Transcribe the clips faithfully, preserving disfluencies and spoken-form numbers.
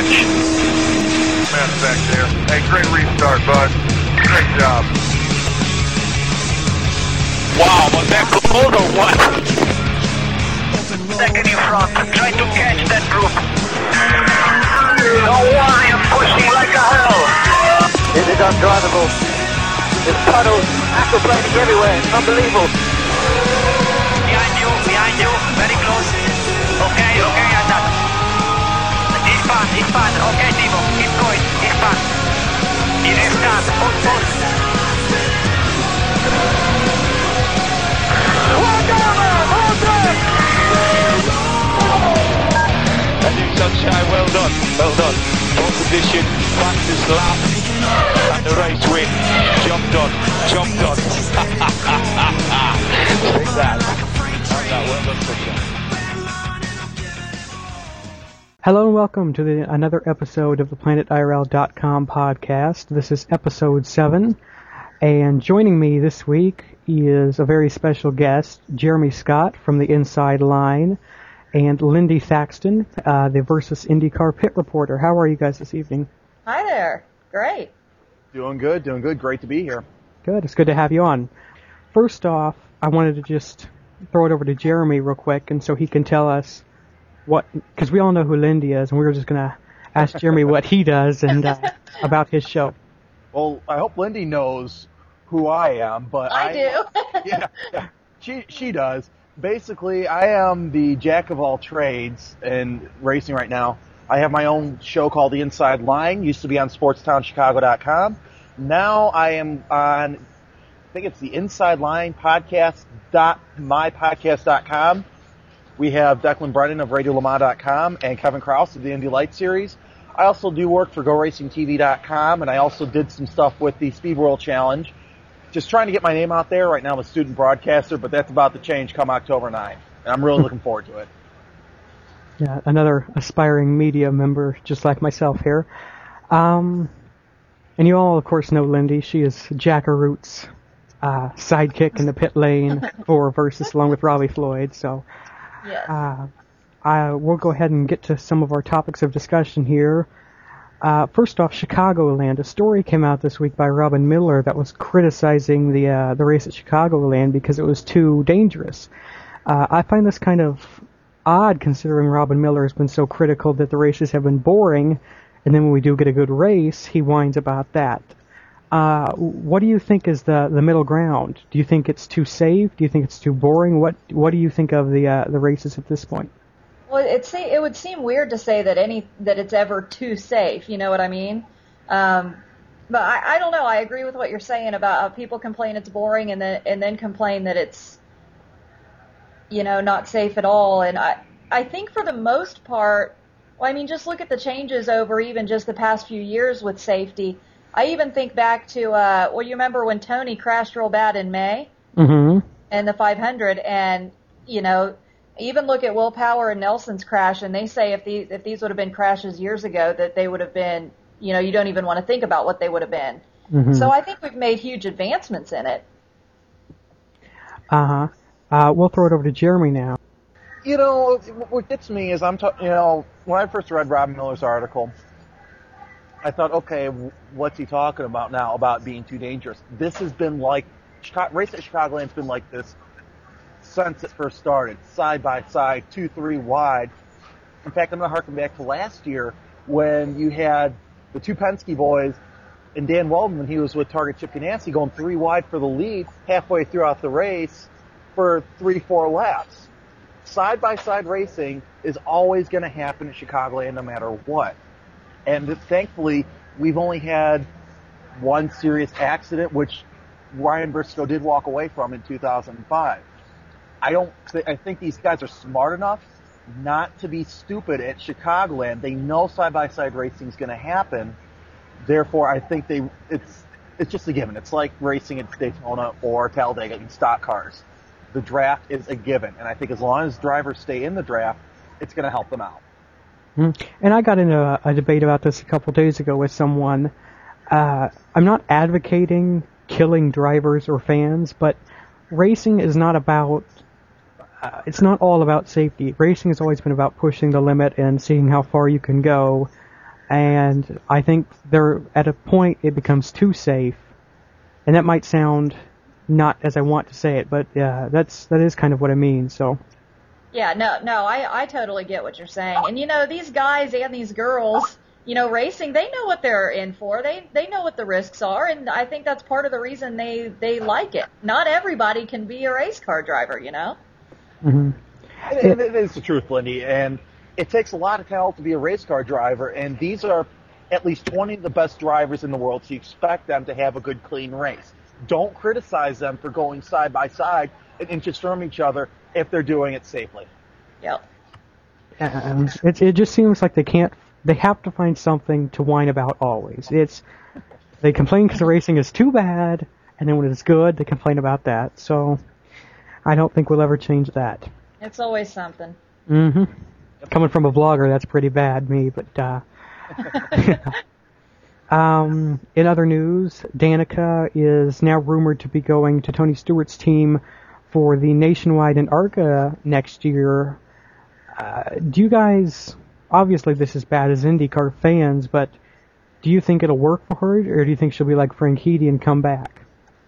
pitch. Man back there. Hey, great restart, bud. Great job. Wow, was that cold or what? Second in front, try to catch that group. Don't worry, I'm pushing like a hell. It is undrivable. There's puddles, aquaplaning everywhere. It's unbelievable. Behind you, behind you, very close. Okay, okay, I'm done. He's fine, he's fine. Okay, Timo, keep going, he's fine. He is done, push, push. Hold on, hold on! That is Sunshine, well done, well done. Pole position, fastest lap, and the race win. Job done, job done. Take that. That well done, Sunshine. Hello and welcome to the, another episode of the Planet I R L dot com podcast. This is episode seven, and joining me this week is a very special guest, Jeremy Scott from the Inside Line, and Lindy Thaxton, uh, the Versus IndyCar pit reporter. How are you guys this evening? Hi there. Great. Doing good, doing good. Great to be here. Good. It's good to have you on. First off, I wanted to just throw it over to Jeremy real quick, and so he can tell us what, because we all know who Lindy is, and we were just going to ask Jeremy what he does and uh, about his show. Well, I hope Lindy knows who I am, but I, I do. yeah, yeah, she she does. Basically, I am the jack of all trades in racing right now. I have my own show called The Inside Line. Used to be on sports town chicago dot com. Now I am on, I think it's the Inside Line podcast dot my podcast dot com. We have Declan Brennan of radio le mans dot com and Kevin Kraus of the Indy Light Series. I also do work for go racing t v dot com, and I also did some stuff with the Speed World Challenge. Just trying to get my name out there. Right now I'm a student broadcaster, but that's about to change come October ninth, and I'm really looking forward to it. Yeah, another aspiring media member, just like myself here. Um, and you all, of course, know Lindy. She is Jackaroot's uh, sidekick in the pit lane for Versus, along with Robbie Floyd. So Yes. uh, I, we'll go ahead and get to some of our topics of discussion here. Uh, first off, Chicagoland. A story came out this week by Robin Miller that was criticizing the uh, the race at Chicagoland because it was too dangerous. Uh, I find this kind of odd considering Robin Miller has been so critical that the races have been boring, and then when we do get a good race, he whines about that. Uh, what do you think is the, the middle ground? Do you think it's too safe? Do you think it's too boring? What what do you think of the uh, the races at this point? Well, it se- it would seem weird to say that any that it's ever too safe. You know what I mean? Um, but I, I don't know. I agree with what you're saying about how people complain it's boring and then and then complain that it's, you know, not safe at all. And I I think for the most part, well, I mean, just look at the changes over even just the past few years with safety. I even think back to uh, well, you remember when Tony crashed real bad in May, Mm-hmm. and the five hundred, and you know. Even look at Will Power and Nelson's crash, and they say if these if these would have been crashes years ago, that they would have been, you know, you don't even want to think about what they would have been. Mm-hmm. So I think we've made huge advancements in it. Uh-huh. Uh, we'll throw it over to Jeremy now. You know, what gets me is I'm, ta- you know, when I first read Robin Miller's article, I thought, okay, what's he talking about now about being too dangerous? This has been like, Chicago, race at Chicagoland's been like this since it first started, side by side, two, three wide. In fact, I'm going to harken back to last year when you had the two Penske boys and Dan Weldon when he was with Target Chip Ganassi going three wide for the lead halfway throughout the race for three, four laps. Side-by-side racing is always going to happen at Chicagoland no matter what. And thankfully, we've only had one serious accident, which Ryan Briscoe did walk away from in two thousand five. I don't. Th- I think these guys are smart enough not to be stupid at Chicagoland. They know side-by-side racing is going to happen. Therefore, I think they. It's it's just a given. It's like racing at Daytona or Talladega in stock cars. The draft is a given, and I think as long as drivers stay in the draft, it's going to help them out. Mm. And I got into a, a debate about this a couple days ago with someone. Uh, I'm not advocating killing drivers or fans, but racing is not about. Uh, it's not all about safety. Racing has always been about pushing the limit and seeing how far you can go. and I think they're at a point it becomes too safe, and that might sound not as I want to say it, but yeah, that's that is kind of what I mean. So. Yeah, no, no, I, I totally get what you're saying. And, you know, these guys and these girls, you know, racing, they know what they're in for. They they know what the risks are, and I think that's part of the reason they, they like it. Not everybody can be a race car driver, you know? Mm-hmm. It, it is the truth, Lindy, and it takes a lot of talent to be a race car driver, and these are at least twenty of the best drivers in the world, so you expect them to have a good, clean race. Don't criticize them for going side by side and inches from each other if they're doing it safely. Yep. Um, it, it just seems like they can't, they have to find something to whine about always. It's, they complain because the racing is too bad, and then when it's good, they complain about that. So, I don't think we'll ever change that. It's always something. Mm-hmm. Coming from a blogger, that's pretty bad, me, but, uh... um, in other news, Danica is now rumored to be going to Tony Stewart's team for the Nationwide and ARCA next year. Uh, do you guys, obviously this is bad as IndyCar fans, but do you think it'll work for her, or do you think she'll be like Frank Heady and come back?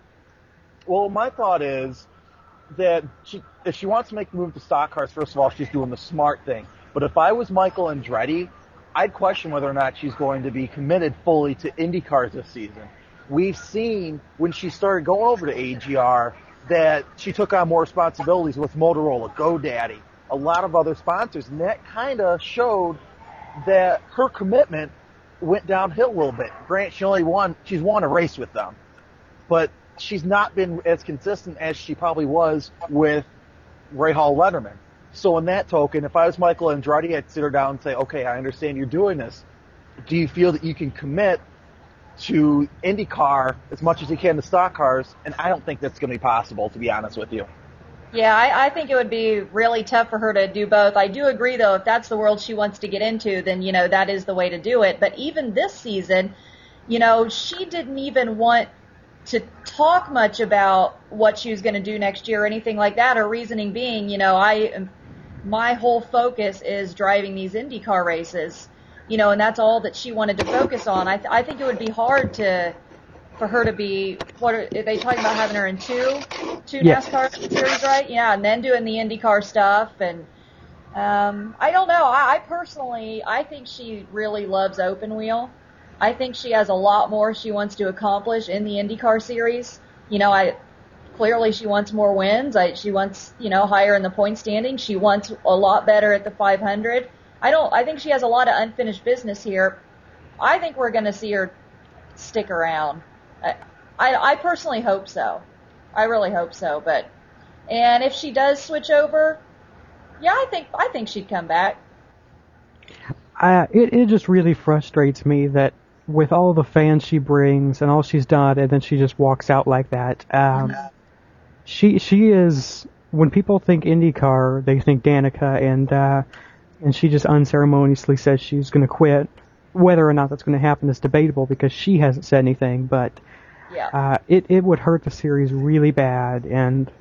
Well, my thought is that she, if she wants to make the move to stock cars, first of all, she's doing the smart thing. But if I was Michael Andretti, I'd question whether or not she's going to be committed fully to IndyCars this season. We've seen when she started going over to A G R that she took on more responsibilities with Motorola, GoDaddy, a lot of other sponsors, and that kind of showed that her commitment went downhill a little bit. Grant, she only won, she's won a race with them, but she's not been as consistent as she probably was with Ray Hall Letterman. So in that token, if I was Michael Andretti, I'd sit her down and say, okay, I understand you're doing this. Do you feel that you can commit to IndyCar as much as you can to stock cars? And I don't think that's going to be possible, to be honest with you. Yeah, I, I think it would be really tough for her to do both. I do agree, though, if that's the world she wants to get into, then, you know, that is the way to do it. But even this season, you know, she didn't even want to talk much about what she was going to do next year or anything like that. Her reasoning being, you know, I, my whole focus is driving these IndyCar races, you know, and that's all that she wanted to focus on. I, th- I think it would be hard to, for her to be, what are, are they talking about having her in two, two Yeah. NASCAR series, right? Yeah, and then doing the IndyCar stuff. And um, I don't know. I, I personally, I think she really loves open wheel. I think she has a lot more she wants to accomplish in the IndyCar series. You know, I clearly she wants more wins. I, she wants, you know, higher in the point standing. She wants a lot better at the five hundred. I don't. I think she has a lot of unfinished business here. I think we're going to see her stick around. I, I, I personally hope so. I really hope so. But and if she does switch over, yeah, I think I think she'd come back. Uh, it it just really frustrates me that with all the fans she brings and all she's done, and then she just walks out like that. Um, she she is, when people think IndyCar, they think Danica, and uh, and she just unceremoniously says she's going to quit. Whether or not that's going to happen is debatable because she hasn't said anything, but Yeah. uh, it it would hurt the series really bad, and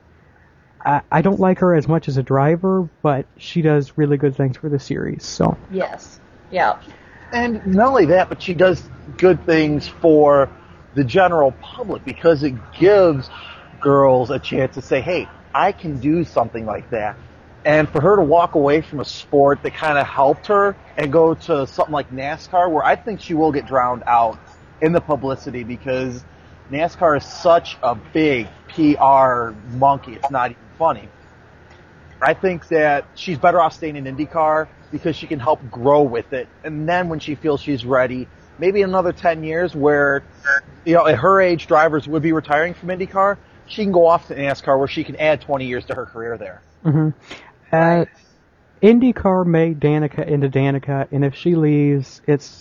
I, I don't like her as much as a driver, but she does really good things for the series. So Yes. Yeah. And not only that, but she does good things for the general public because it gives girls a chance to say, hey, I can do something like that. And for her to walk away from a sport that kind of helped her and go to something like NASCAR, where I think she will get drowned out in the publicity because NASCAR is such a big P R monkey. It's not even funny. I think that she's better off staying in IndyCar because she can help grow with it. And then when she feels she's ready, maybe another ten years where, you know, at her age, drivers would be retiring from IndyCar, she can go off to NASCAR where she can add twenty years to her career there. Mm-hmm. Uh, IndyCar made Danica into Danica, and if she leaves, it's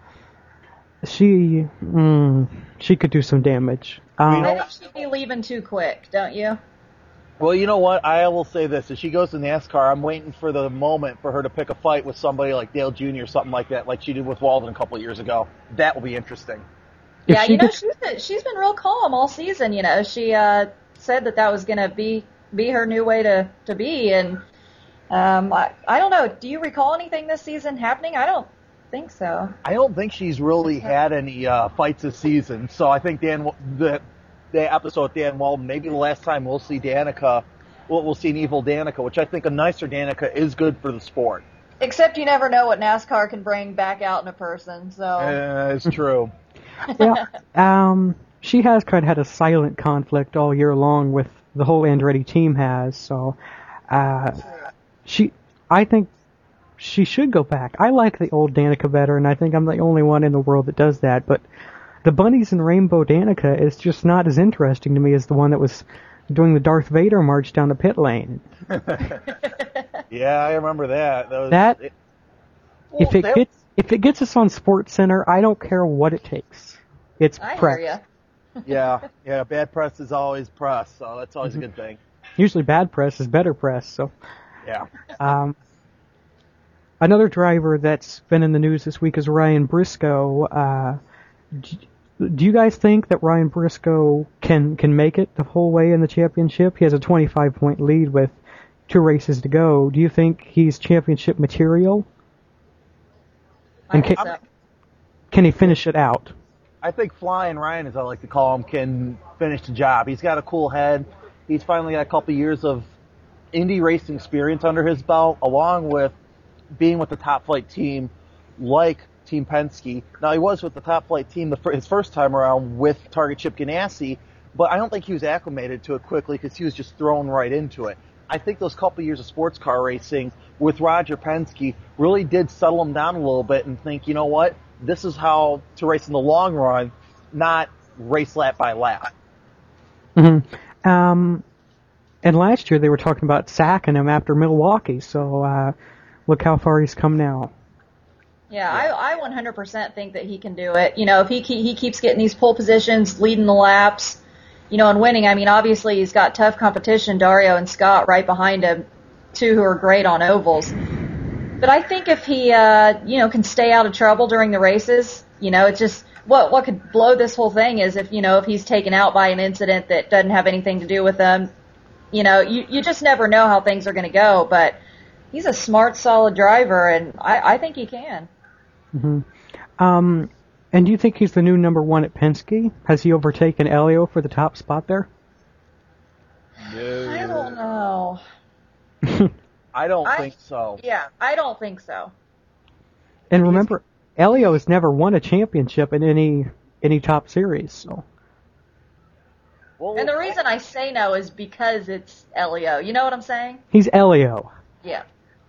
she mm, she could do some damage. Um, I think she'd be leaving too quick, don't you? Well, you know what? I will say this. If she goes to NASCAR, I'm waiting for the moment for her to pick a fight with somebody like Dale Junior or something like that, like she did with Walden a couple of years ago. That will be interesting. if Yeah, she you know, gets- she's been, she's been real calm all season, you know. She uh, said that that was going to be be her new way to, to be, and um, I, I don't know. Do you recall anything this season happening? I don't think so. I don't think she's really had any uh, fights this season. So I think Dan, the the episode with Dan Walden, maybe the last time we'll see Danica, we'll, we'll see an evil Danica, which I think a nicer Danica is good for the sport. Except you never know what NASCAR can bring back out in a person. So Uh, it's true. Well, um, she has kind of had a silent conflict all year long with the whole Andretti team has. So, uh, she, I think she should go back. I like the old Danica better, and I think I'm the only one in the world that does that. But the Bunnies and Rainbow Danica is just not as interesting to me as the one that was doing the Darth Vader march down the pit lane. Yeah, I remember that. That, was, That it, if well, it that- gets if it gets us on Sports Center, I don't care what it takes. It's I press. hear ya. yeah, yeah, bad press is always press, so that's always Mm-hmm. a good thing. Usually bad press is better press. So. Yeah. Um, another driver that's been in the news this week is Ryan Briscoe. Uh, do, do you guys think that Ryan Briscoe can, can make it the whole way in the championship? He has a twenty-five point lead with two races to go. Do you think he's championship material? I And think can, so. can he finish it out? I think Flying Ryan, as I like to call him, can finish the job. He's got a cool head. He's finally got a couple years of Indy racing experience under his belt, along with being with the Top Flight team like Team Penske. Now, he was with the Top Flight team the, his first time around with Target Chip Ganassi, but I don't think he was acclimated to it quickly because he was just thrown right into it. I think those couple years of sports car racing with Roger Penske really did settle him down a little bit and think, you know what, this is how to race in the long run, not race lap by lap. Mm-hmm. Um, and last year they were talking about sacking him after Milwaukee, so uh, look how far he's come now. Yeah, I, I one hundred percent think that he can do it. You know, if he he keeps getting these pole positions, leading the laps, you know, and winning. I mean, obviously he's got tough competition, Dario and Scott right behind him, two who are great on ovals. But I think if he, uh, you know, can stay out of trouble during the races, you know, it's just what what could blow this whole thing is if, you know, if he's taken out by an incident that doesn't have anything to do with him. You know, you you just never know how things are going to go. But he's a smart, solid driver, and I, I think he can. Mm-hmm. Um, and do you think he's the new number one at Penske? Has he overtaken Elio for the top spot there? I don't know. I don't I- think so. Yeah, I don't think so. And remember, Elio has never won a championship in any any top series. So Well, And the reason I say no is because it's Elio. You know what I'm saying? he's Elio. Yeah.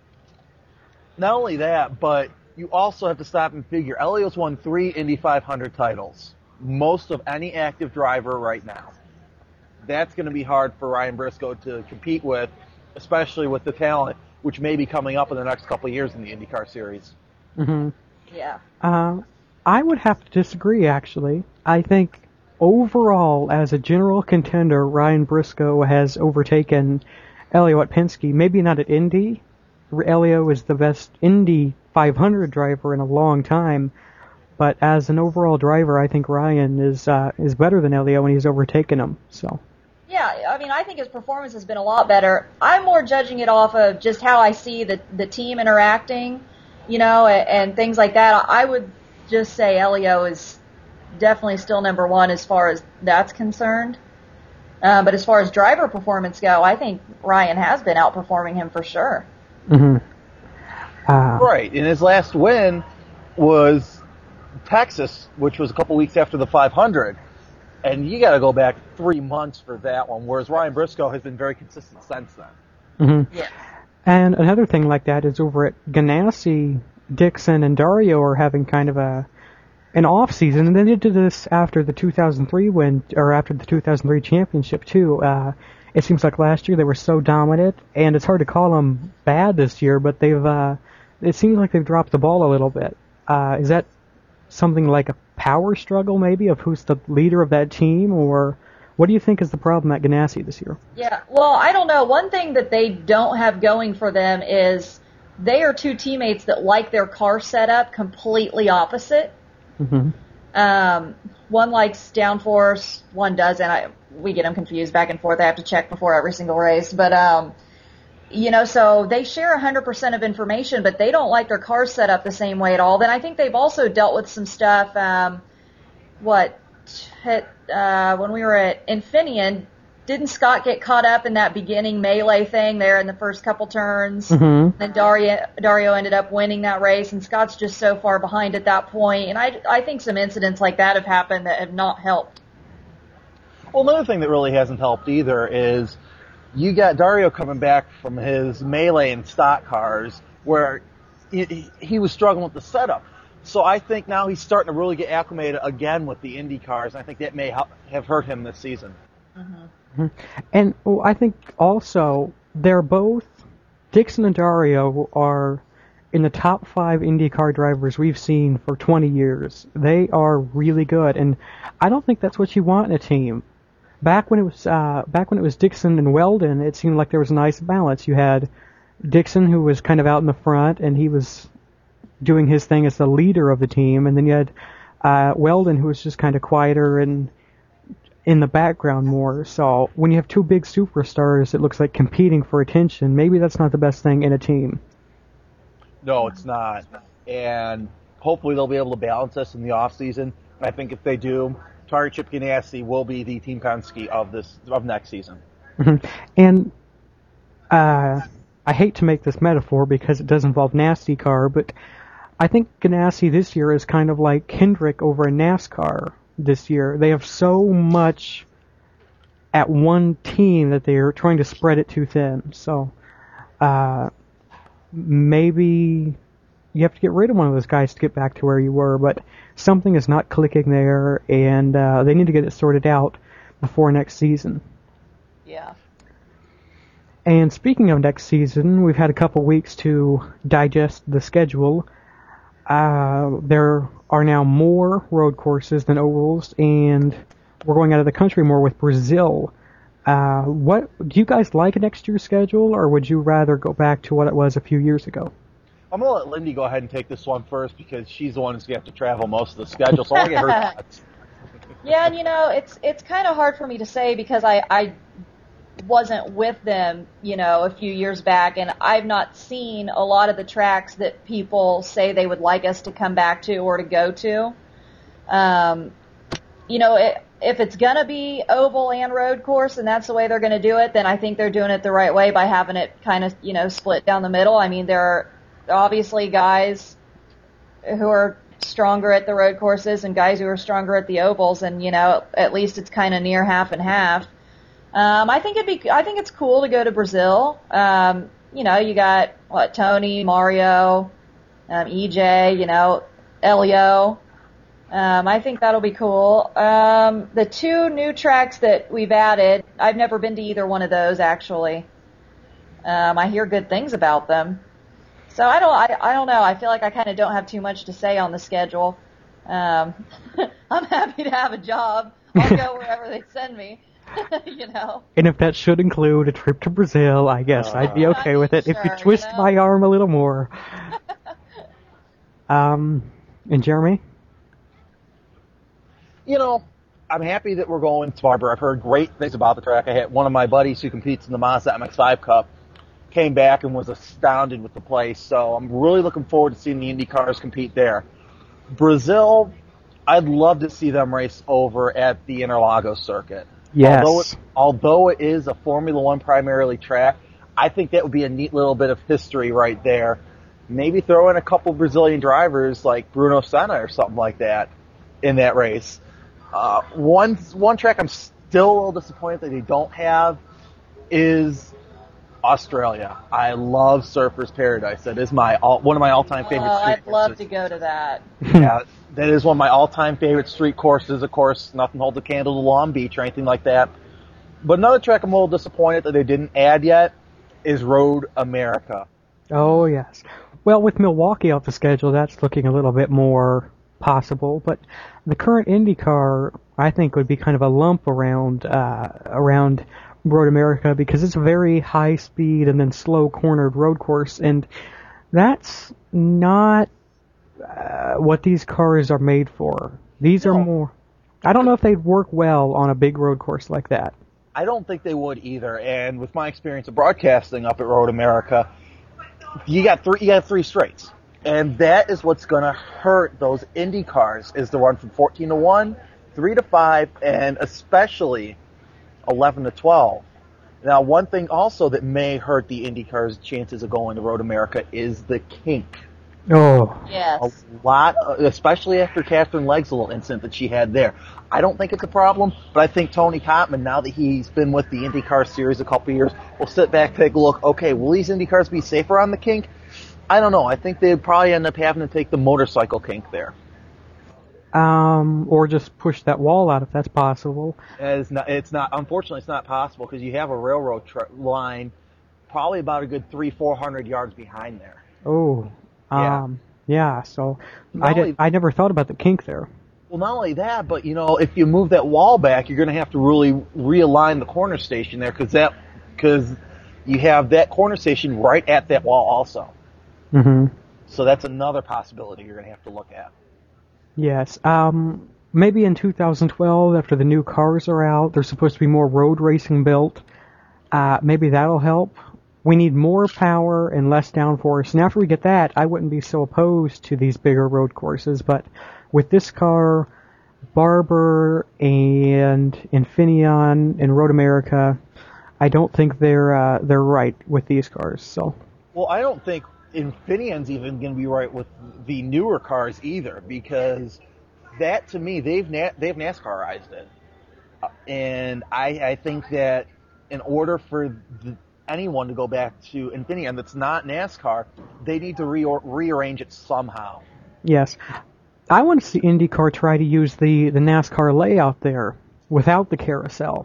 not only that, but you also have to stop and figure, Elio's won three Indy five hundred titles, most of any active driver right now. That's going to be hard for Ryan Briscoe to compete with, especially with the talent, which may be coming up in the next couple of years in the IndyCar series. Mm-hmm. Yeah. Uh, I would have to disagree, actually. I think overall, as a general contender, Ryan Briscoe has overtaken Elio at Penske. Maybe not at Indy. Elio is the best Indy five hundred driver in a long time. But as an overall driver, I think Ryan is uh, is better than Elio, and he's overtaken him. So. Yeah, I mean, I think his performance has been a lot better. I'm more judging it off of just how I see the the team interacting, you know, and, and things like that. I would just say Elio is definitely still number one as far as that's concerned. Uh, but as far as driver performance go, I think Ryan has been outperforming him for sure. Mm-hmm. Uh, Right, and his last win was Texas, which was a couple weeks after the five hundred. And you got to go back three months for that one, whereas Ryan Briscoe has been very consistent since then. Mm-hmm. Yeah. And another thing like that is over at Ganassi, Dixon and Dario are having kind of a an off season, and they did this after the two thousand three win, or after the two thousand three championship too. Uh, it seems like last year they were so dominant, and it's hard to call them bad this year, but they've uh, it seems like they've dropped the ball a little bit. Uh, is that something like a power struggle, maybe, of who's the leader of that team, or what do you think is the problem at Ganassi this year? Yeah, well, I don't know. One thing that they don't have going for them is they are two teammates that like their car setup completely opposite. Mm-hmm. Um, one likes downforce, one doesn't. I, we get them confused back and forth. I have to check before every single race. But um, you know, so they share one hundred percent of information, but they don't like their cars set up the same way at all. Then I think they've also dealt with some stuff, um, what, uh, when we were at Infineon, didn't Scott get caught up in that beginning melee thing there in the first couple turns? Mm-hmm. And Dario, Dario ended up winning that race, and Scott's just so far behind at that point. And I, I think some incidents like that have happened that have not helped. Well, another thing that really hasn't helped either is you got Dario coming back from his melee and stock cars where he, he was struggling with the setup. So I think now he's starting to really get acclimated again with the Indy cars, and I think that may help, have hurt him this season. Mm-hmm. And well, I think also they're both, Dixon and Dario are in the top five IndyCar drivers we've seen for twenty years. They are really good, and I don't think that's what you want in a team. Back when it was uh, back when it was Dixon and Weldon, it seemed like there was a nice balance. You had Dixon, who was kind of out in the front, and he was doing his thing as the leader of the team, and then you had uh, Weldon, who was just kind of quieter and in the background more. So when you have two big superstars, it looks like competing for attention. Maybe that's not the best thing in a team. No, it's not. And hopefully they'll be able to balance this in the off season. I think if they do, Tari Chip Ganassi will be the Team Penske of this of next season. Mm-hmm. And uh, I hate to make this metaphor because it does involve NASCAR, but I think Ganassi this year is kind of like Hendrick over in NASCAR. This year, they have so much at one team that they're trying to spread it too thin. So uh, maybe you have to get rid of one of those guys to get back to where you were, but something is not clicking there, and uh, they need to get it sorted out before next season. Yeah. And speaking of next season, we've had a couple weeks to digest the schedule. Uh, there are now more road courses than ovals, and we're going out of the country more with Brazil. Uh, what do you guys like next year's schedule, or would you rather go back to what it was a few years ago? I'm going to let Lindy go ahead and take this one first because she's the one who's going to have to travel most of the schedule, so I'll get her thoughts. Yeah, and you know, it's it's kind of hard for me to say because I, I wasn't with them, you know, a few years back, and I've not seen a lot of the tracks that people say they would like us to come back to or to go to. Um, you know, it, if it's going to be oval and road course and that's the way they're going to do it, then I think they're doing it the right way by having it kind of, you know, split down the middle. I mean, there are obviously guys who are stronger at the road courses and guys who are stronger at the ovals, and, you know, at least it's kind of near half and half. Um, I think it'd be, I think it's cool to go to Brazil. Um, you know, you got, what, Tony, Mario, um, E J, you know, Elio. Um, I think that'll be cool. Um, the two new tracks that we've added, I've never been to either one of those, actually. Um, I hear good things about them. So I don't, I, I don't know. I feel like I kind of don't have too much to say on the schedule. Um, I'm happy to have a job. I'll go wherever they send me. You know. And if that should include a trip to Brazil, I guess uh, I'd be okay with it. Sure, if you twist you know? my arm a little more. um, and Jeremy? You know, I'm happy that we're going to Barber. I've heard great things about the track. I had one of my buddies who competes in the Mazda M X five Cup came back and was astounded with the place. So I'm really looking forward to seeing the Indy cars compete there. Brazil, I'd love to see them race over at the Interlagos circuit. Yes. Although it, although it is a Formula One primarily track, I think that would be a neat little bit of history right there. Maybe throw in a couple Brazilian drivers like Bruno Senna or something like that in that race. Uh, one one track I'm still a little disappointed that they don't have is Australia. I love Surfers Paradise. That is my all, one of my all-time favorite oh, street I'd courses. love to go to that. Yeah, that is one of my all-time favorite street courses. Of course, nothing holds a candle to Long Beach or anything like that. But another track I'm a little disappointed that they didn't add yet is Road America. Oh, yes. Well, with Milwaukee off the schedule, that's looking a little bit more possible. But the current IndyCar, I think, would be kind of a lump around uh, around Road America because it's a very high-speed and then slow-cornered road course, and that's not uh, what these cars are made for. These no. are more... I don't know if they'd work well on a big road course like that. I don't think they would either. And with my experience of broadcasting up at Road America, you got three, you got three straights. And that is what's going to hurt those Indy cars, is the run from fourteen to one, three to five, and especially eleven to twelve. Now, one thing also that may hurt the Indy cars' chances of going to Road America is the kink. Oh. Yes. A lot, especially after Catherine Legg's little incident that she had there. I don't think it's a problem, but I think Tony Cotman, now that he's been with the IndyCar series a couple of years, will sit back, take a look, okay, will these Indy cars be safer on the kink? I don't know. I think they'd probably end up having to take the motorcycle kink there. Um, or just push that wall out if that's possible. It's not, it's not unfortunately, it's not possible because you have a railroad tr- line probably about a good three, four hundred yards behind there. Oh. Yeah. Um, yeah, so Not I, did, only- I never thought about the kink there. Well, not only that, but, you know, if you move that wall back, you're going to have to really realign the corner station there because that, because you have that corner station right at that wall also. Mm-hmm. So that's another possibility you're going to have to look at. Yes. Um, maybe in two thousand twelve, after the new cars are out, there's supposed to be more road racing built. Uh, maybe that'll help. We need more power and less downforce. And after we get that, I wouldn't be so opposed to these bigger road courses. But with this car, Barber and Infineon and Road America, I don't think they're uh, they're right with these cars. So. Well, I don't think Infineon's even going to be right with the newer cars either, because that, to me, they've na- they've NASCARized it. Uh, and I, I think that in order for the, anyone to go back to Infineon that's not NASCAR, they need to re- rearrange it somehow. Yes. I want to see IndyCar try to use the, the NASCAR layout there without the carousel.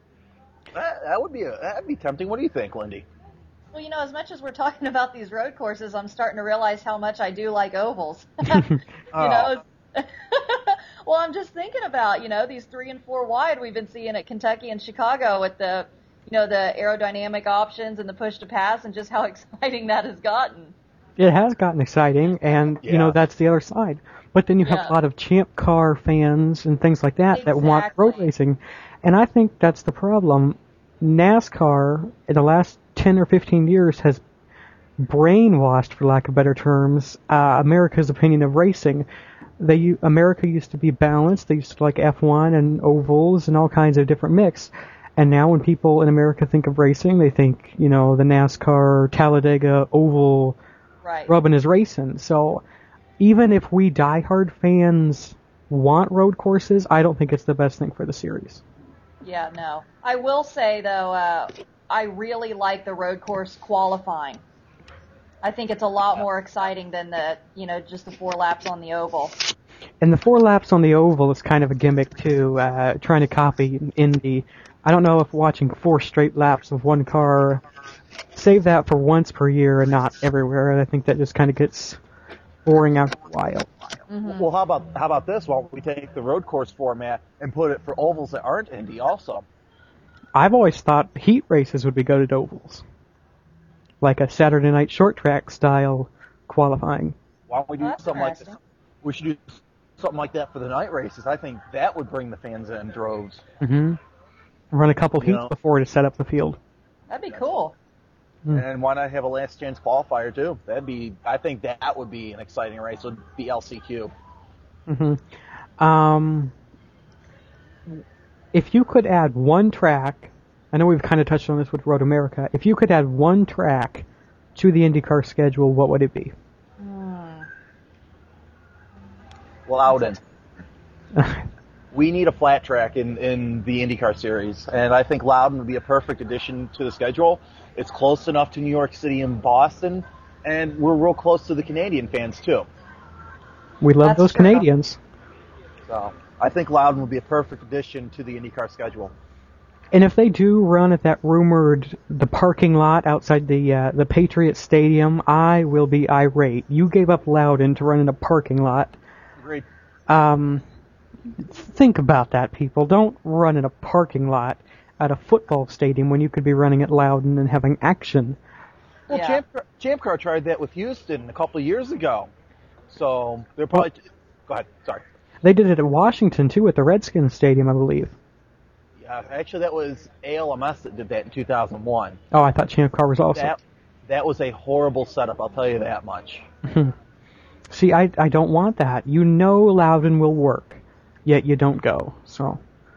That, that would be a, that'd be tempting. What do you think, Lindy? Well, you know, as much as we're talking about these road courses, I'm starting to realize how much I do like ovals. you Oh. know, well, I'm just thinking about, you know, these three and four wide we've been seeing at Kentucky and Chicago with the, you know, the aerodynamic options and the push to pass, and just how exciting that has gotten. It has gotten exciting, and, you know, Yeah. that's the other side. But then you have Yeah. a lot of champ car fans and things like that that want road Exactly. racing. And I think that's the problem. NASCAR, in the last ten or fifteen years, has brainwashed, for lack of better terms, uh, America's opinion of racing. They u- America used to be balanced. They used to like F one and ovals and all kinds of different mix. And now when people in America think of racing, they think, you know, the NASCAR Talladega oval Right. rubbing his racing. So even if we diehard fans want road courses, I don't think it's the best thing for the series. Yeah, no. I will say, though, uh, I really like the road course qualifying. I think it's a lot more exciting than the, you know, just the four laps on the oval. And the four laps on the oval is kind of a gimmick too, uh, trying to copy Indy. I don't know if watching four straight laps of one car, save that for once per year and not everywhere. I think that just kind of gets boring after a while. Mm-hmm. Well, how about how about this? Why don't we take the road course format and put it for ovals that aren't Indy also? I've always thought heat races would be good at ovals. Like a Saturday night short track style qualifying. Why don't we do That's something like this? interesting. We should do something like that for the night races. I think that would bring the fans in droves. Mm-hmm. Run a couple You heats know. before to set up the field. That'd be cool. Mm. And why not have a last chance qualifier too? That'd be. I think that would be an exciting race. Would be L C Q. Mm-hmm. Um, if you could add one track, I know we've kind of touched on this with Road America. If you could add one track to the IndyCar schedule, what would it be? Hmm. Loudon. We need a flat track in, in the IndyCar series, and I think Loudon would be a perfect addition to the schedule. It's close enough to New York City and Boston, and we're real close to the Canadian fans too. We love That's those true. Canadians. So I think Loudon would be a perfect addition to the IndyCar schedule. And if they do run at that rumored the parking lot outside the uh, the Patriots Stadium, I will be irate. You gave up Loudon to run in a parking lot. Agreed. Um, think about that, people. Don't run in a parking lot at a football stadium when you could be running at Loudon and having action. Well, Yeah. Champ, Champ Car tried that with Houston a couple of years ago. So they're probably. Go ahead. Sorry. They did it at Washington too, at the Redskins Stadium, I believe. Yeah, Uh, actually, that was A L M S that did that in two thousand one. Oh, I thought Champ Car was also. That, that was a horrible setup, I'll tell you that much. See, I, I don't want that. You know Loudon will work, yet you don't go. So,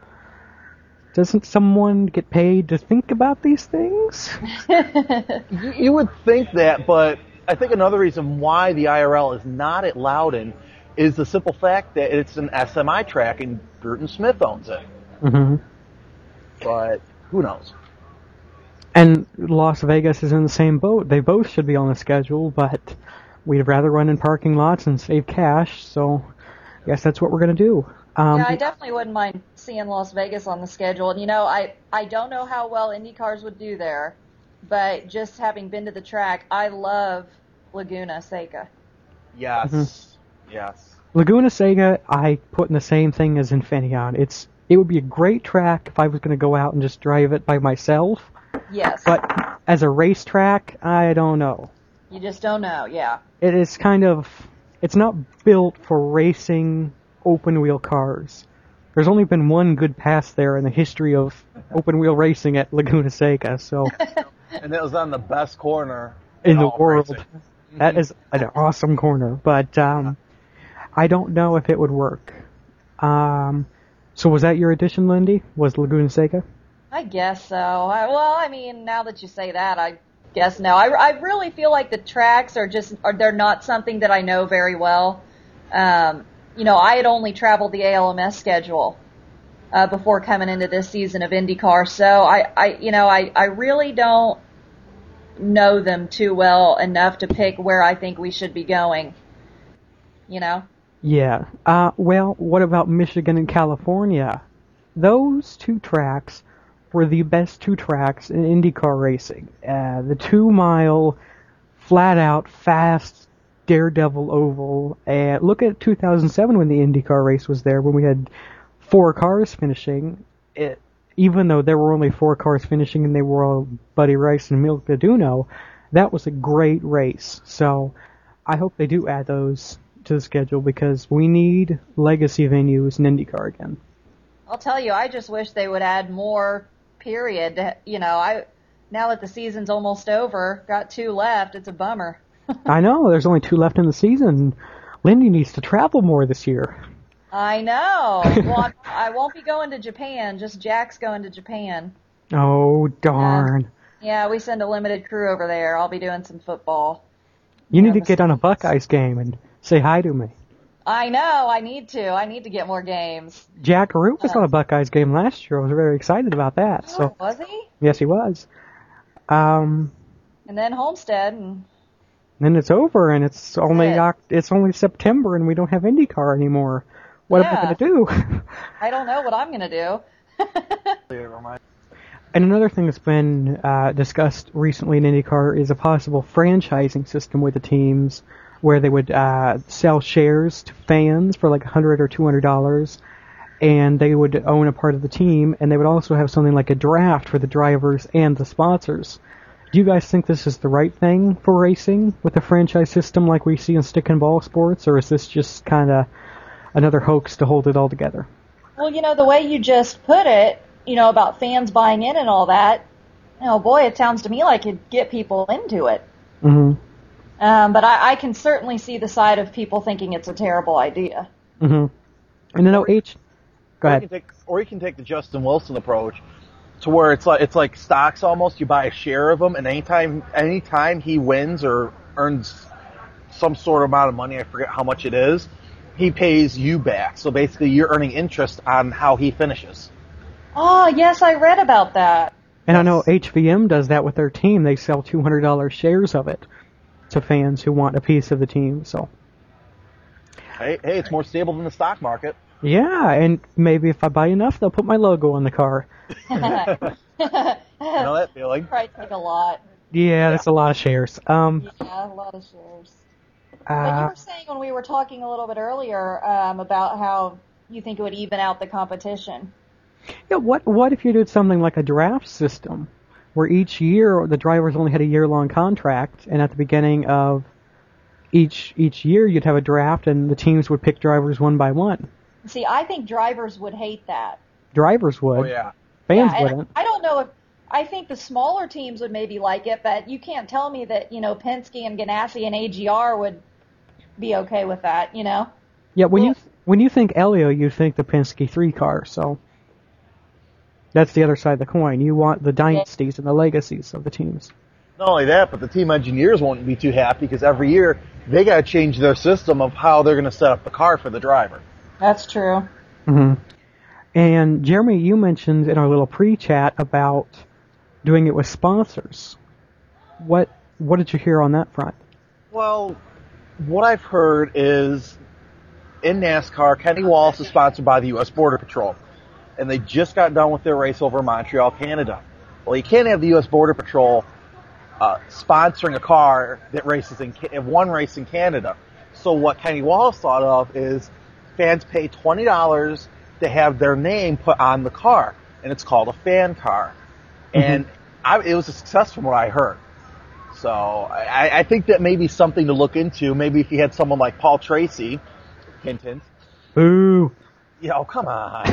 doesn't someone get paid to think about these things? you, you would think that, but I think another reason why the I R L is not at Loudon is the simple fact that it's an S M I track and Burton Smith owns it. Mm-hmm. But who knows? And Las Vegas is in the same boat. They both should be on the schedule, but we'd rather run in parking lots and save cash, so I guess that's what we're going to do. Um, yeah, I definitely wouldn't mind seeing Las Vegas on the schedule. And, you know, I, I don't know how well Indy cars would do there, but just having been to the track, I love Laguna Seca. Yes. Mm-hmm. Yes. Laguna Seca, I put in the same thing as Infineon. It's It would be a great track if I was going to go out and just drive it by myself. Yes. But as a racetrack, I don't know. You just don't know, yeah. It is kind of, it's not built for racing open-wheel cars. There's only been one good pass there in the history of open-wheel racing at Laguna Seca, so... And that was on the best corner in, in the all world. racing. That is an awesome corner, but um, I don't know if it would work. Um, so was that your addition, Lindy? Was Laguna Seca? I guess so. I, well, I mean, now that you say that, I guess no. I, I really feel like the tracks are just, are, they're not something that I know very well. Um, you know, I had only traveled the A L M S schedule uh, before coming into this season of IndyCar, so I, I you know, I, I really don't know them too well enough to pick where I think we should be going. You know? Yeah. Uh, well, what about Michigan and California? Those two tracks were the best two tracks in IndyCar racing. Uh, the two-mile, flat-out, fast Daredevil Oval. Uh, look at two thousand seven when the IndyCar race was there, when we had four cars finishing. It, even though there were only four cars finishing and they were all Buddy Rice and Emil Gaduno, that was a great race. So I hope they do add those to the schedule because we need legacy venues in IndyCar again. I'll tell you, I just wish they would add more, period. You know, I now that the season's almost over, got two left, it's a bummer. I know, there's only two left in the season. Lindy needs to travel more this year. I know. Well, I'm, I won't be going to Japan, just Jack's going to Japan. Oh, darn. Uh, yeah, we send a limited crew over there. I'll be doing some football. You need Yeah, to get on a Buckeyes game and say hi to me. I know, I need to. I need to get more games. Jack Root was on a Buckeyes game last year. I was very excited about that. Oh, So was he? yes, he was. Um, And then Homestead, and then it's over, and it's only it. Oct- it's only September, and we don't have IndyCar anymore. What am I Yeah. going to do? I don't know what I'm going to do. And another thing that's been uh, discussed recently in IndyCar is a possible franchising system with the teams, where they would uh, sell shares to fans for like a hundred or two hundred dollars, and they would own a part of the team, and they would also have something like a draft for the drivers and the sponsors. Do you guys think this is the right thing for racing with a franchise system like we see in stick and ball sports, or is this just kind of another hoax to hold it all together? Well, you know, the way you just put it, you know, about fans buying in and all that, oh boy, it sounds to me like it'd get people into it. Mm-hmm. Um, but I, I can certainly see the side of people thinking it's a terrible idea. Mm-hmm. And I know H. Go or ahead. You can take, or you can take the Justin Wilson approach, to where it's like it's like stocks almost. You buy a share of them, and anytime anytime he wins or earns some sort of amount of money, I forget how much it is, he pays you back. So basically, you're earning interest on how he finishes. Oh, yes, I read about that. And I know H V M does that with their team. They sell two hundred dollars shares of it to fans who want a piece of the team. So, Hey, hey, it's more stable than the stock market. yeah, and maybe if I buy enough, they'll put my logo on the car. You know that feeling? Probably take a lot. Yeah, that's a lot of shares. Um, Yeah, a lot of shares. But you uh, were saying when we were talking a little bit earlier um, about how you think it would even out the competition. yeah, what what if you did something like a draft system, where each year the drivers only had a year-long contract, and at the beginning of each each year you'd have a draft, and the teams would pick drivers one by one. See, I think drivers would hate that. Drivers would. Oh yeah. Fans yeah, and wouldn't. I don't know if I think the smaller teams would maybe like it, but you can't tell me that you know Penske and Ganassi and A G R would be okay with that. You know. Yeah, when Well- you when you think Elio, you think the Penske three car. So that's the other side of the coin. You want the dynasties and the legacies of the teams. Not only that, but the team engineers won't be too happy because every year they got to change their system of how they're going to set up the car for the driver. That's true. hmm And Jeremy, you mentioned in our little pre-chat about doing it with sponsors. What what did you hear on that front? Well, what I've heard is in NASCAR, Kenny Wallace is sponsored by the U S Border Patrol, and they just got done with their race over in Montreal, Canada. Well, you can't have the U S Border Patrol uh, sponsoring a car that races in Ca- one race in Canada. So what Kenny Wallace thought of is fans pay twenty dollars to have their name put on the car, and it's called a fan car. And I, it was a success from what I heard. So I, I think that may be something to look into. Maybe if you had someone like Paul Tracy, hint, hint. Boo! You know, come on.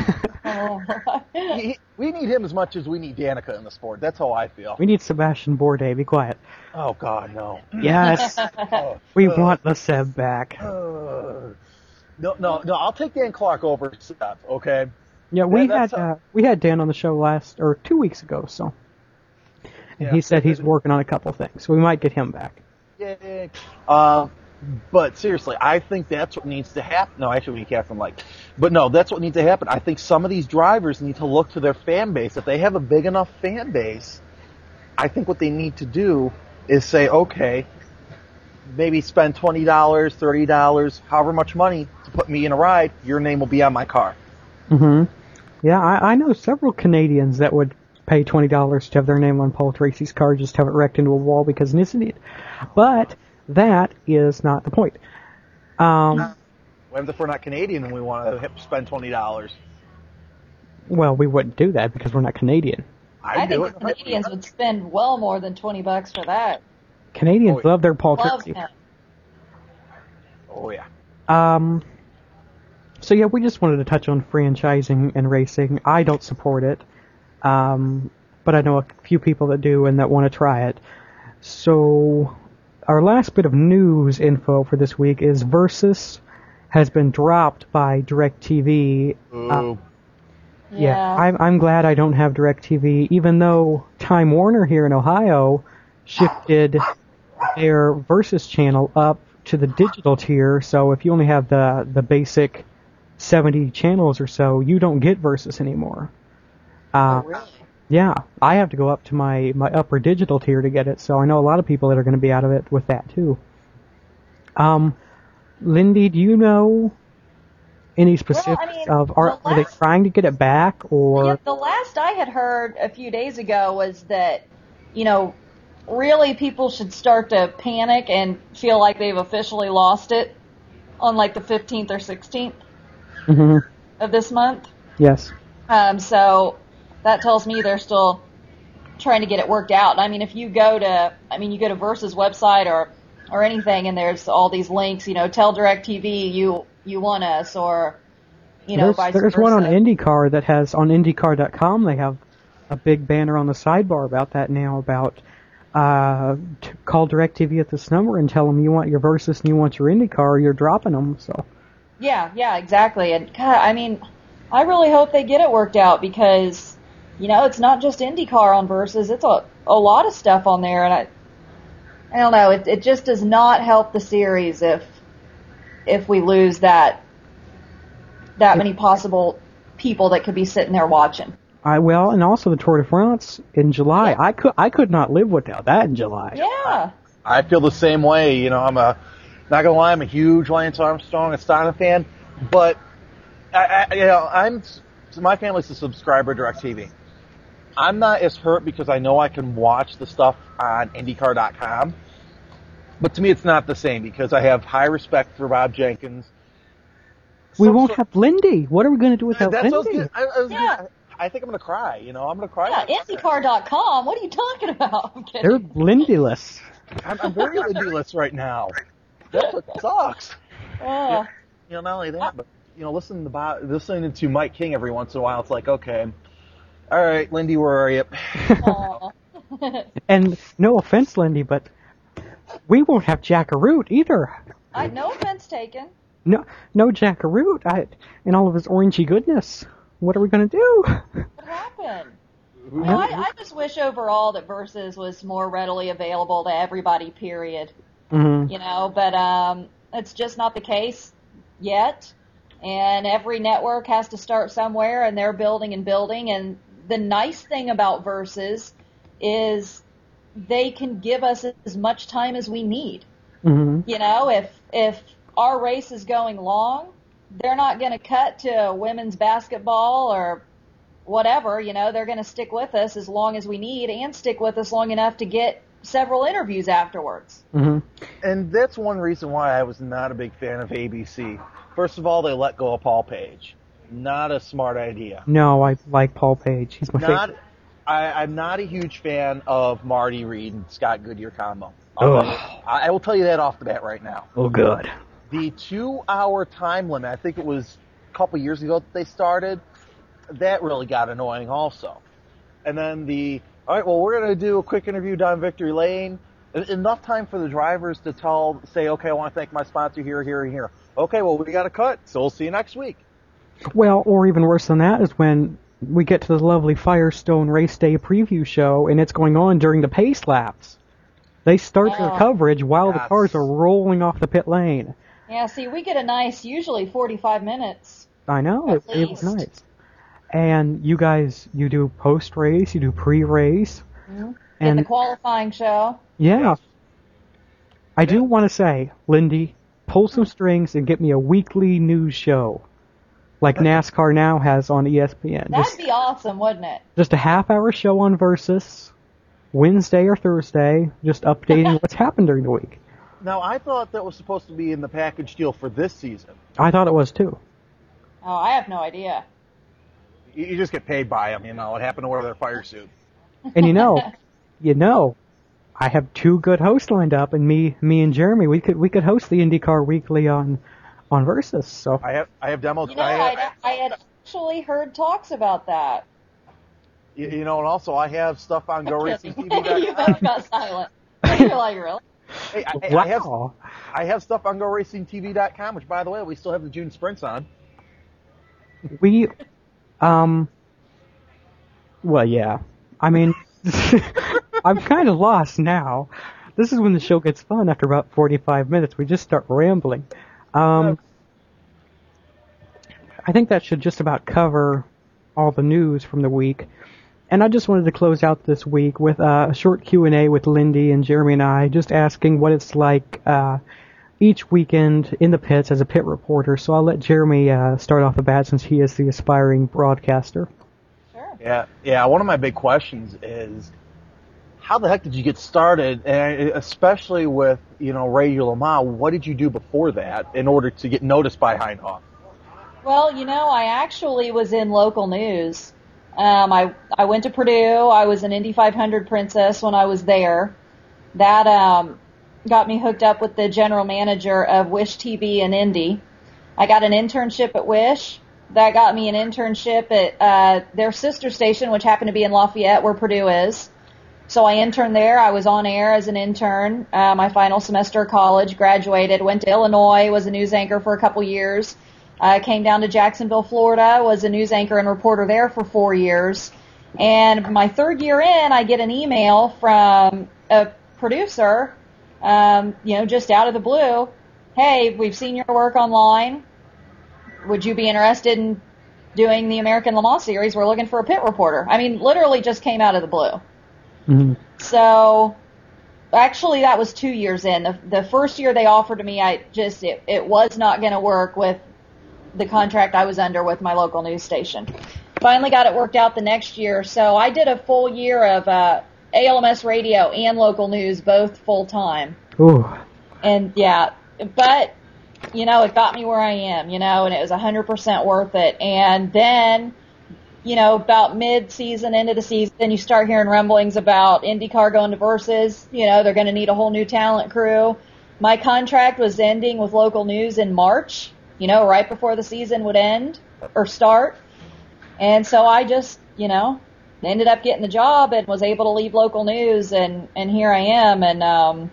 He- we need him as much as we need Danica in the sport. That's how I feel. We need Sebastian Bourdais. Be quiet. Oh, God, no. Yes, Oh, we uh, want the Seb back. uh, no, no, no. I'll take Dan Clark over Seb, okay? Yeah, we that- had that's uh, we had Dan on the show last or two weeks ago. So, and Yeah. he said he's working on a couple things, so we might get him back. Yay. Uh, but seriously, I think that's what needs to happen. No, actually, we can't from like, but no, that's what needs to happen. I think some of these drivers need to look to their fan base. If they have a big enough fan base, I think what they need to do is say, okay, maybe spend twenty dollars, thirty dollars, however much money to put me in a ride. Your name will be on my car. hmm Yeah, I, I know several Canadians that would pay twenty dollars to have their name on Paul Tracy's car, just have it wrecked into a wall because it's an idiot. But that is not the point. Um, What if we're not Canadian and we want to spend twenty dollars? well, we wouldn't do that because we're not Canadian. I do think it. Canadians would spend well more than twenty bucks for that. Canadians Oh, love their Paul Love Tracy. him. Oh, yeah. Um, so yeah, we just wanted to touch on franchising and racing. I don't support it, um, but I know a few people that do and that want to try it. So our last bit of news info for this week is Versus has been dropped by DirecTV. Ooh. Yeah, I'm, I'm glad I don't have DirecTV, even though Time Warner here in Ohio shifted their Versus channel up to the digital tier, so if you only have the, the basic seventy channels or so, you don't get Versus anymore. Uh, Oh, really? Yeah, I have to go up to my, my upper digital tier to get it, so I know a lot of people that are going to be out of it with that too. Um, Lindy, do you know any specifics mean, of, are, the are they last- trying to get it back, or... Yeah, the last I had heard a few days ago was that, you know, really people should start to panic and feel like they've officially lost it on like the fifteenth or sixteenth hmm of this month. Yes. Um, so that tells me they're still trying to get it worked out. I mean, if you go to, I mean, you go to Versus website or, or anything and there's all these links, you know, tell DirecTV you, you want us or, you know, there's vice there's versa. one on IndyCar that has, on IndyCar dot com, they have a big banner on the sidebar about that now, about uh, t- call DirecTV at this number and tell them you want your Versus and you want your IndyCar, you're dropping them, so... Yeah, yeah, exactly. And God, I mean, I really hope they get it worked out because, you know, it's not just IndyCar on Versus. It's a, a lot of stuff on there, and I, I don't know. It it just does not help the series if if we lose that that many possible people that could be sitting there watching. I well, and also the Tour de France in July. Yeah. I could I could not live without that in July. Yeah. I feel the same way. You know, I'm a, not gonna lie, I'm a huge Lance Armstrong and Steiner fan, but I, I you know, I'm, my family's a subscriber to DirecTV. I'm not as hurt because I know I can watch the stuff on IndyCar dot com, but to me it's not the same because I have high respect for Bob Jenkins. We Some won't sort- have Lindy. What are we going to do without That's what I was Lindy? gonna, I, I was Yeah. gonna, I think I'm gonna cry. You know, I'm gonna cry. Yeah, IndyCar dot com. What are you talking about? I'm kidding. They're Lindyless. I'm, I'm very Lindy-less right now. That's what sucks. Uh, You know, not only that, but you know, listening to Bob, listening to Mike King every once in a while, it's like, okay, All right, Lindy, where are you? Aw. And no offense, Lindy, but we won't have Jackaroot either. I, no offense taken. No, no Jackaroot. I, in all of his orangey goodness. What are we gonna do? What happened? No, I, I just wish overall that Versus was more readily available to everybody, period. Mm-hmm. You know, but um, it's just not the case yet. And every network has to start somewhere, and they're building and building. And the nice thing about Versus is they can give us as much time as we need. Mm-hmm. You know, if if our race is going long, they're not going to cut to women's basketball or whatever. You know, they're going to stick with us as long as we need and stick with us long enough to get several interviews afterwards. Mm-hmm. And that's one reason why I was not a big fan of A B C. First of all, they let go of Paul Page. Not a smart idea. No, I like Paul Page. He's my Not, favorite. I, I'm not a huge fan of Marty Reed and Scott Goodyear combo. Oh. I, I will tell you that off the bat right now. Oh, good. The two-hour time limit, I think it was a couple years ago that they started, that really got annoying also. And then the, all right, well, we're going to do a quick interview down Victory Lane. Enough time for the drivers to tell, say, okay, I want to thank my sponsor here, here, and here. Okay, well, we got a cut, so we'll see you next week. Well, or even worse than that is when we get to the lovely Firestone Race Day preview show, and it's going on during the pace laps. They start their Oh. coverage while Yes. the cars are rolling off the pit lane. Yeah, see, we get a nice, usually forty-five minutes. I know, it, At it was least. nice. And you guys, you do post-race, you do pre-race. Mm-hmm. And Get the qualifying show. yeah. I do want to say, Lindy, pull some strings and get me a weekly news show. Like NASCAR now has on E S P N. That'd Just, be awesome, wouldn't it? just a half-hour show on Versus, Wednesday or Thursday, just updating what's happened during the week. Now, I thought that was supposed to be in the package deal for this season. I thought it was too. Oh, I have no idea. You, you just get paid by them, you know. What happened to wear their fire suit? And you know, you know, I have two good hosts lined up, and me, me and Jeremy, we could we could host the IndyCar Weekly on on Versus. So I have I have demos. You know, I, I, have, I had actually heard talks about that. you, you know, and also I have stuff on Go Racing T V You dot com. both got silent. You're like, really? Hey, I, I, I have wow, I have stuff on Go Racing T V dot com, which, by the way, we still have the June sprints on. we, um, well, yeah. I mean, I'm kind of lost now. This is when the show gets fun. After about forty-five minutes, we just start rambling. Um, I think that should just about cover all the news from the week. And I just wanted to close out this week with uh, a short Q and A with Lindy and Jeremy and I, just asking what it's like uh, each weekend in the pits as a pit reporter. So I'll let Jeremy uh, start off the bat since he is the aspiring broadcaster. Sure. Yeah, yeah. One of my big questions is, how the heck did you get started? And especially with, you know, Radio Le Mans, what did you do before that in order to get noticed by Heinhoff? Well, you know, I actually was in local news. Um, I I went to Purdue. I was an Indy five hundred princess when I was there. That um, got me hooked up with the general manager of Wish T V in Indy. I got an internship at Wish. That got me an internship at uh, their sister station, which happened to be in Lafayette, where Purdue is. So I interned there. I was on air as an intern. Uh, my final semester of college, graduated, went to Illinois, was a news anchor for a couple years. I uh, came down to Jacksonville, Florida, was a news anchor and reporter there for four years. And my third year in, I get an email from a producer, um, you know, just out of the blue. Hey, we've seen your work online. Would you be interested in doing the American Le Mans series? We're looking for a pit reporter. I mean, literally just came out of the blue. Mm-hmm. So, actually, that was two years in. The, the first year they offered to me, I just, it, it was not going to work with the contract I was under with my local news station. Finally got it worked out the next year. So I did a full year of uh, A L M S radio and local news, both full time. Ooh. And yeah, but, you know, it got me where I am, you know, and it was one hundred percent worth it. And then, you know, about mid-season, into the season, you start hearing rumblings about IndyCar going to Versus. You know, they're going to need a whole new talent crew. My contract was ending with local news in March, you know, right before the season would end or start. And so I just, you know, ended up getting the job and was able to leave local news, and, and here I am. And um,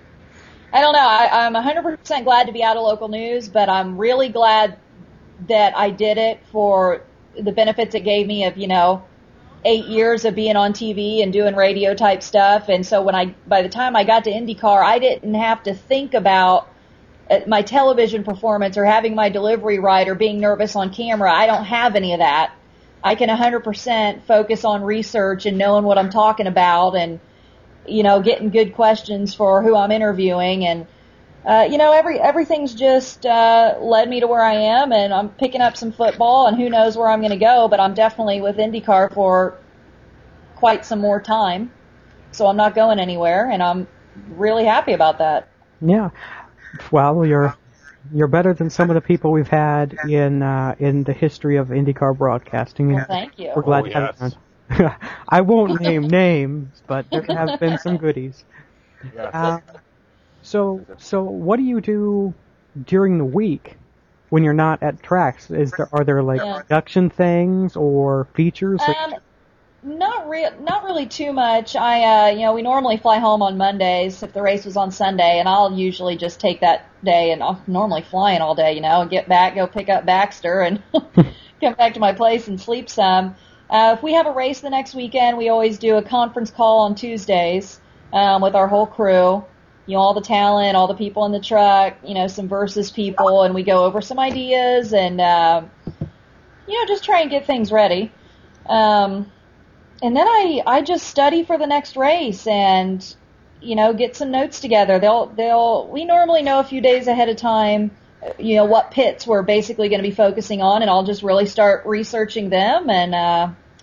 I don't know, I, I'm one hundred percent glad to be out of local news, but I'm really glad that I did it for the benefits it gave me of, you know, eight years of being on T V and doing radio type stuff. And so when I, by the time I got to IndyCar, I didn't have to think about my television performance or having my delivery right or being nervous on camera. I don't have any of that. I can one hundred percent focus on research and knowing what I'm talking about and, you know, getting good questions for who I'm interviewing. And, uh, you know, every, everything's just, uh, led me to where I am, and I'm picking up some football, and who knows where I'm going to go, but I'm definitely with IndyCar for quite some more time. So I'm not going anywhere, and I'm really happy about that. Yeah. Well, you're, you're better than some of the people we've had in, uh, in the history of IndyCar broadcasting. Well, thank you. We're glad Oh, to have yes. you on. I won't name names, but there have been some goodies. Yes. Uh, so, so what do you do during the week when you're not at tracks? Is there are there like Yeah. production things or features? Um, not real, not really too much. I, uh, you know, we normally fly home on Mondays if the race was on Sunday, and I'll usually just take that day, and I'm normally flying all day, you know, and get back, go pick up Baxter, and come back to my place and sleep some. Uh, if we have a race the next weekend, we always do a conference call on Tuesdays um, with our whole crew. You know, all the talent, all the people in the truck, you know, some versus people, and we go over some ideas and, uh, you know, just try and get things ready. Um, and then I, I just study for the next race and, you know, get some notes together. They'll, they'll, we normally know a few days ahead of time, you know, what pits we're basically going to be focusing on, and I'll just really start researching them, and, uh,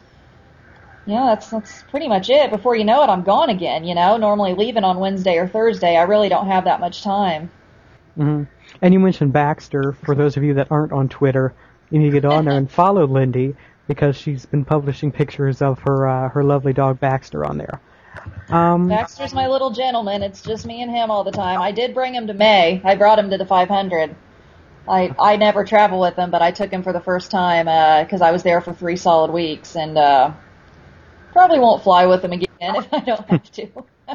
you know, that's, that's pretty much it. Before you know it, I'm gone again, you know, normally leaving on Wednesday or Thursday. I really don't have that much time. Mm-hmm. And you mentioned Baxter. For those of you that aren't on Twitter, you need to get on there and follow Lindy, because she's been publishing pictures of her, uh, her lovely dog Baxter on there. Um, Baxter's my little gentleman. It's just me and him all the time. I did bring him to May. I brought him to the five hundred. I I never travel with him, but I took him for the first time because I was there for three solid weeks, and uh, probably won't fly with him again if I don't have to.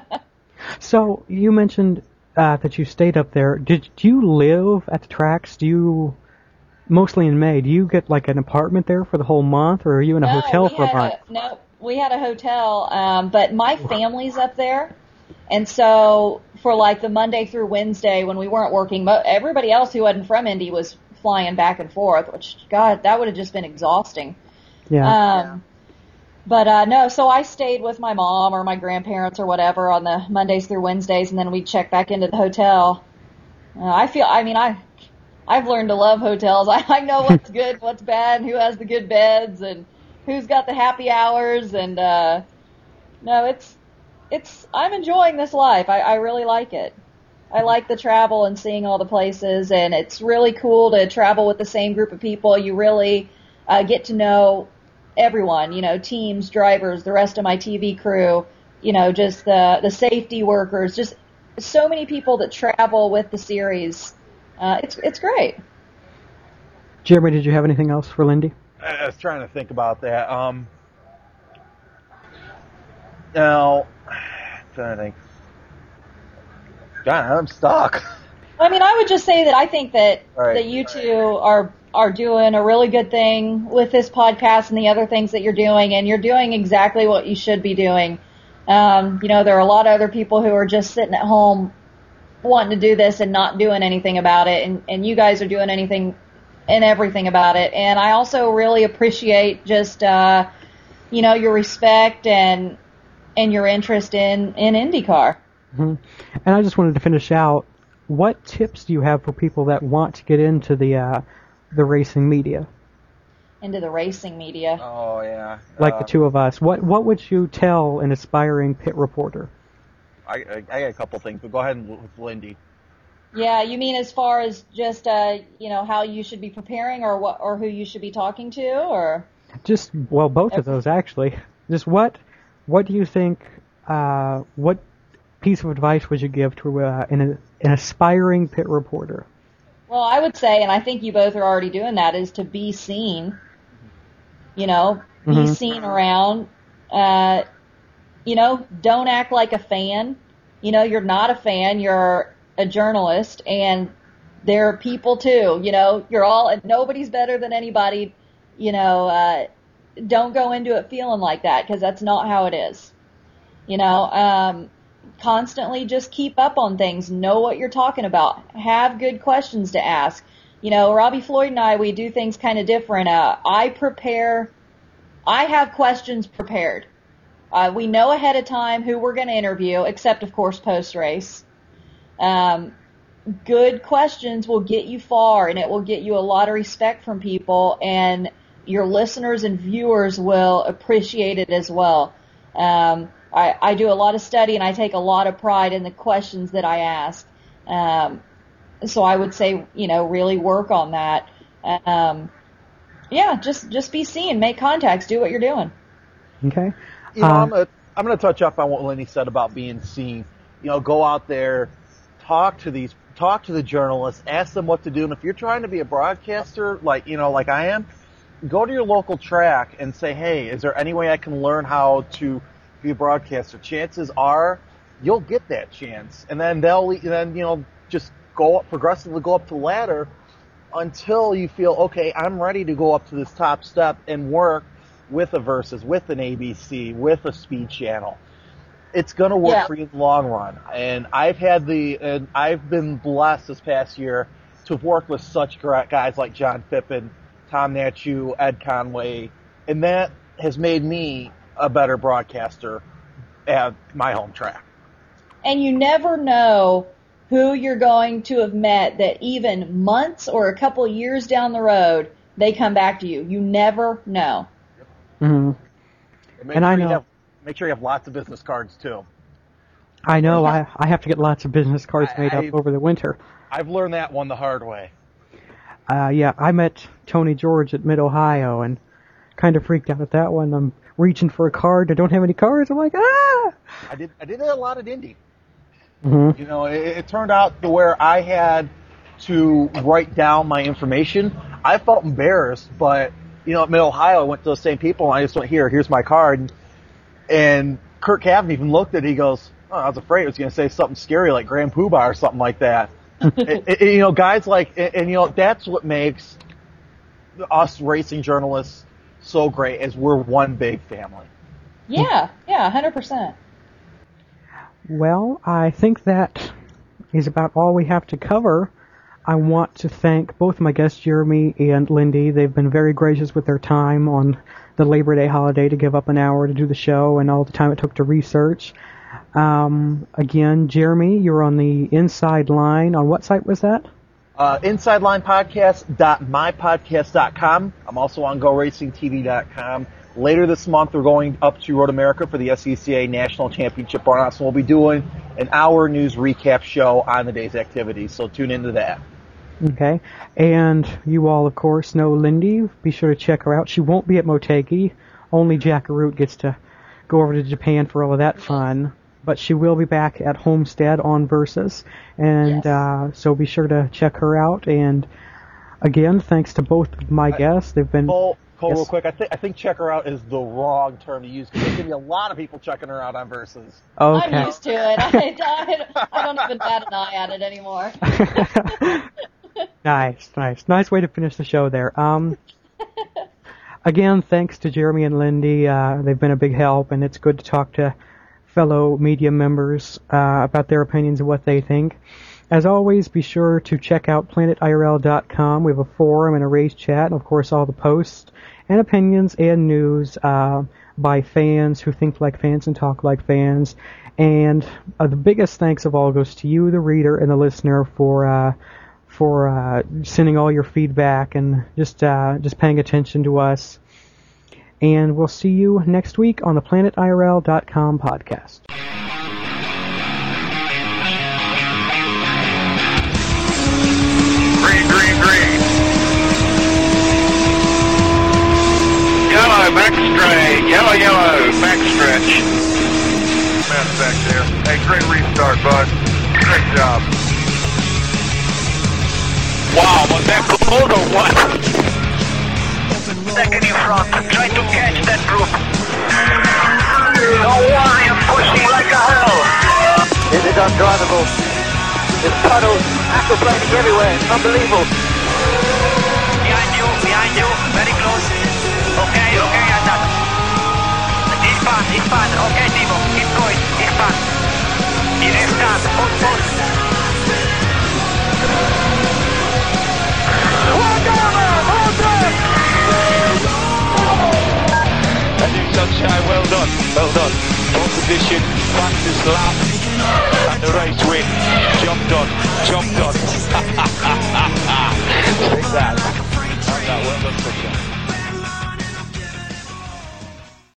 So you mentioned uh, that you stayed up there. Did do you live at the tracks? Do you mostly in May? Do you get like an apartment there for the whole month, or are you in a no, hotel we for a had month? A, no, we had a hotel, um, but my family's up there, and so for like the Monday through Wednesday when we weren't working, mo- everybody else who wasn't from Indy was flying back and forth, which, God, that would have just been exhausting. Yeah. Um, but, uh, no, so I stayed with my mom or my grandparents or whatever on the Mondays through Wednesdays, and then we'd check back into the hotel. Uh, I feel, I mean, I, I've learned to love hotels. I, I know what's good, what's bad, and who has the good beds, and who's got the happy hours, and, uh, no, it's, it's, I'm enjoying this life. I, I really like it. I like the travel and seeing all the places, and it's really cool to travel with the same group of people. You really uh, get to know everyone, you know, teams, drivers, the rest of my T V crew, you know, just the, the safety workers, just so many people that travel with the series. Uh, it's, it's great. Jeremy, did you have anything else for Lindy? I was trying to think about that. Um, now, I'm trying to think. God, I'm stuck. I mean, I would just say that I think that, Right. that you two are, are doing a really good thing with this podcast and the other things that you're doing, and you're doing exactly what you should be doing. Um, you know, there are a lot of other people who are just sitting at home wanting to do this and not doing anything about it, and, and you guys are doing anything and everything about it. And I also really appreciate just, uh, you know, your respect and, and your interest in, in IndyCar. Mm-hmm. And I just wanted to finish out, what tips do you have for people that want to get into the uh, the racing media? Into the racing media. Oh, yeah. Like uh, the two of us. What what would you tell an aspiring pit reporter? I, I, I got a couple things, but go ahead and with Lindy. Yeah, you mean as far as just, uh, you know, how you should be preparing, or what, or who you should be talking to, or? Just, well, both of those actually. Just what what do you think, uh, what piece of advice would you give to uh, an, an aspiring pit reporter? Well, I would say, and I think you both are already doing that, is to be seen. You know, be Mhm. seen around. uh, you know, don't act like a fan. You know, you're not a fan, you're a journalist, and there are people too, you know, you're all, nobody's better than anybody, you know, uh, don't go into it feeling like that, because that's not how it is. You know, um, constantly just keep up on things, know what you're talking about, have good questions to ask. You know, Robbie Floyd and I, we do things kind of different. Uh, I prepare, I have questions prepared. Uh, we know ahead of time who we're going to interview, except, of course, post-race. Um, good questions will get you far, and it will get you a lot of respect from people, and your listeners and viewers will appreciate it as well. Um, I, I do a lot of study, and I take a lot of pride in the questions that I ask. Um, so I would say, you know, really work on that. Um, yeah, just just be seen, make contacts, do what you're doing. Okay. You know, Uh, I'm gonna, I'm going to touch up on what Lindy said about being seen. You know, go out there, talk to these, talk to the journalists, ask them what to do. And if you're trying to be a broadcaster, like, you know, like I am, go to your local track and say, hey, is there any way I can learn how to be a broadcaster? Chances are you'll get that chance. And then they'll, then, you know, just go up, progressively go up the ladder until you feel, okay, I'm ready to go up to this top step and work with a Versus, with an A B C, with a Speed Channel. It's going to work Yeah. for you in the long run. And I've had the, and I've been blessed this past year to have worked with such great guys like John Pippen, Tom Natchew, Ed Conway, and that has made me a better broadcaster at my home track. And you never know who you're going to have met that even months or a couple of years down the road, they come back to you. You never know. mhm. Make And sure I you know- have, make sure you have lots of business cards too. I know. I I have to get lots of business cards made I- up over the winter. I've learned that one the hard way. Uh, yeah, I met Tony George at Mid-Ohio and kind of freaked out at that one. I'm reaching for a card. I don't have any cards. I'm like, ah! I did I did a lot at Indy. Mhm. You know, it, it turned out to where I had to write down my information. I felt embarrassed, but, you know, at Mid-Ohio, I went to those same people, and I just went, here, here's my card. And Kurt Cavan even looked at it, he goes, oh, I was afraid it was going to say something scary like Grand Poobah or something like that. it, it, you know, guys like, and, and, you know, that's what makes us racing journalists so great, is we're one big family. Yeah, yeah, one hundred percent. Well, I think that is about all we have to cover. I want to thank both my guests, Jeremy and Lindy. They've been very gracious with their time on the Labor Day holiday to give up an hour to do the show and all the time it took to research. Um, again, Jeremy, you're on the Inside Line. On what site was that? Uh, inside line podcast dot my podcast dot com. I'm also on go racing T V dot com. Later this month, we're going up to Road America for the S C C A National Championship Burnout, so we'll be doing an hour news recap show on the day's activities, so tune into that. Okay. And you all, of course, know Lindy. Be sure to check her out. She won't be at Motegi. Only Jack Arute gets to go over to Japan for all of that fun. But she will be back at Homestead on Versus. And Yes. uh, so be sure to check her out. And again, thanks to both of my guests. They've been... Cole, Cole Yes. real quick, I, th- I think check her out is the wrong term to use, because there's going to be a lot of people checking her out on Versus. Okay. I'm used to it. I, I, I don't even bat an eye at it anymore. Nice, nice. Nice way to finish the show there. Um, again, thanks to Jeremy and Lindy. Uh, they've been a big help, and it's good to talk to fellow media members uh, about their opinions and what they think. As always, be sure to check out planet I R L dot com. We have a forum and a race chat, and of course all the posts and opinions and news uh, by fans who think like fans and talk like fans. And uh, the biggest thanks of all goes to you, the reader and the listener, for uh, for uh, sending all your feedback and just uh, just paying attention to us. And we'll see you next week on the planet I R L dot com podcast. Green, green, green. Yellow, back straight. Yellow, yellow, back stretch. Matt's back there. Hey, great restart, bud. Great job. Wow, was that close or what? Second in front. Try to catch that group. There's puddles, aquaplaning everywhere. It's unbelievable. Behind you, behind you, very close. Okay, okay, I done. It's fine, it's fine. Okay, Timo, keep going, it's fine. It is done, hold, hold. Heading Sunshine, well done, well done. Pole position, fastest lap, and the race win. Jumped on, jumped on. Take that. Take that, well done, Christian.